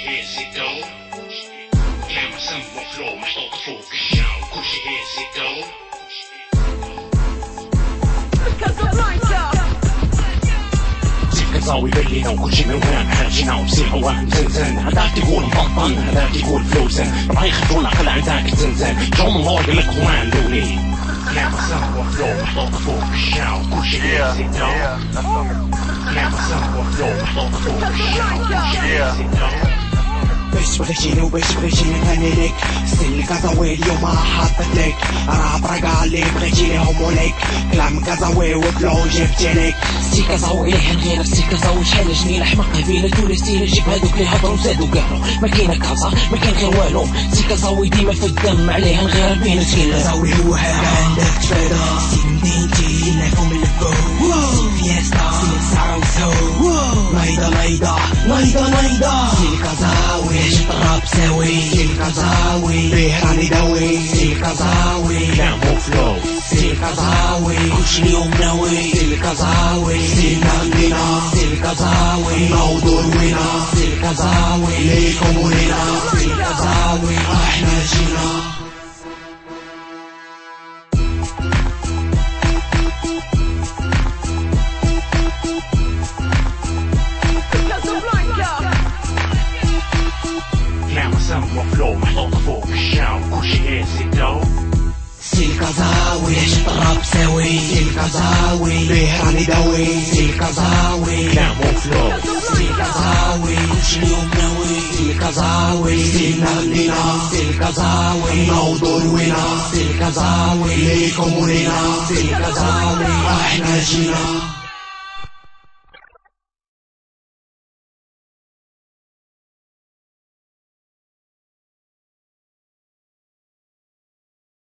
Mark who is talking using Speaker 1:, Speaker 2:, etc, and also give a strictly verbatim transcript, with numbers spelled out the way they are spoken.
Speaker 1: هازدو كلام سم وفلو محطوط فوق الشاو كلشي هازدو كازاوي بينا وكلشي موهام حاجينا وبسيح واحد زنزان هذاك تقول مبطن هذاك يقول فلوسان راه يخرجونا قل عن ذاك الزنزان جو من الله قالك هوان لوني كلام سم وفلو محطوط فوق الشاو كلشي هازدو كلام سم وفلو محطوط فوق الشاو كلشي هازدو
Speaker 2: باش بغيتيني وباش بغيتيني نغني ليك ستيل كازاوي اليوم راه حاطط ليك راه طريقة اللي بغيتي ليهم وليك كلام كازاوي وفلو جبتي ليك
Speaker 3: سي كازاوي ليه نغير سي كازاوي شحال جنين حماق قبيله تولي ستيل جيب هادوك اللي هضروا زادوا قالوا ما كاينه كازا ما كاين غير والو سي كازاوي ديما في الدم عليه نغير بين تكيل
Speaker 2: كازاوي هو حاجة عندك تفادا سي مدينتي نعرفو من الفوق سي فيستا سي سارة وسهو نايضة نايضة نايضة نايضة سي كازاوي عيش الطراب ساوي سي كازاوي بيه راني داوي سي كازاوي
Speaker 1: كلام وفلو
Speaker 2: سي كازاوي كلشي اليوم ناوي سي كازاوي سي عندنا سي كازاوي نوضو روينا سي كازاوي ليكم ولينا سي كازاوي احنا جينا
Speaker 1: كلام سم وفلو محطوط فوق الشاو كلشي هازدو
Speaker 2: سي كازاوي عيش الطراب ساوي سي كازاوي بيه راني داوي سي كازاوي
Speaker 1: كلام وفلو
Speaker 2: سي كازاوي كلشي اليوم ناوي سي كازاوي سي عندنا سي كازاوي نوضو روينا سي كازاوي ليكم ولينا سي كازاوي احنا جينا